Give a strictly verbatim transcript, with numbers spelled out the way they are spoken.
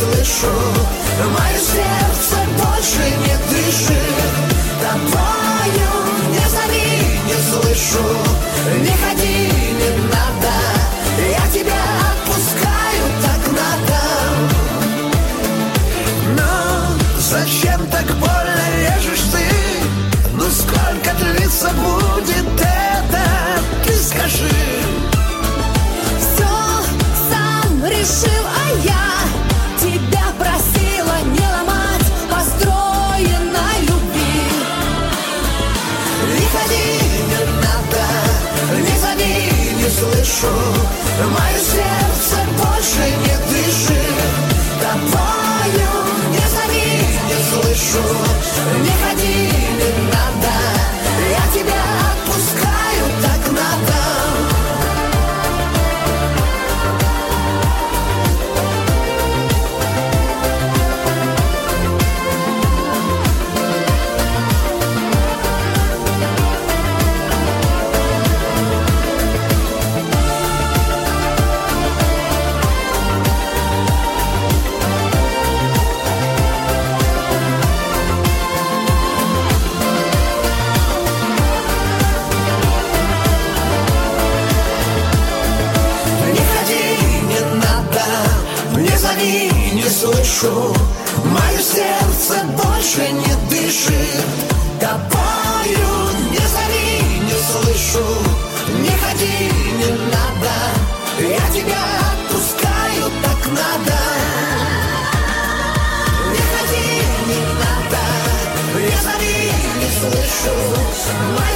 слышу, мое сердце больше не дышит. Тобою не зови, не слышу, не ходи, не надо, я тебя отпускаю, так надо. Но зачем так больно режешь ты? Ну сколько длиться будет это? Ты скажи. Все сам решил, а я тебя просила не ломать построенной любви. Не ходи, не надо, не зови, не слышу, мое сердце больше не дышит. Тобою не зови, не слышу, не ходи, не надо, я тебя отпускаю, так надо. Не слышу, мое сердце больше не дышит. Тобою не зови, не слышу, не ходи, не надо, я тебя отпускаю, так надо. Не ходи, не надо, не зови, не слышу,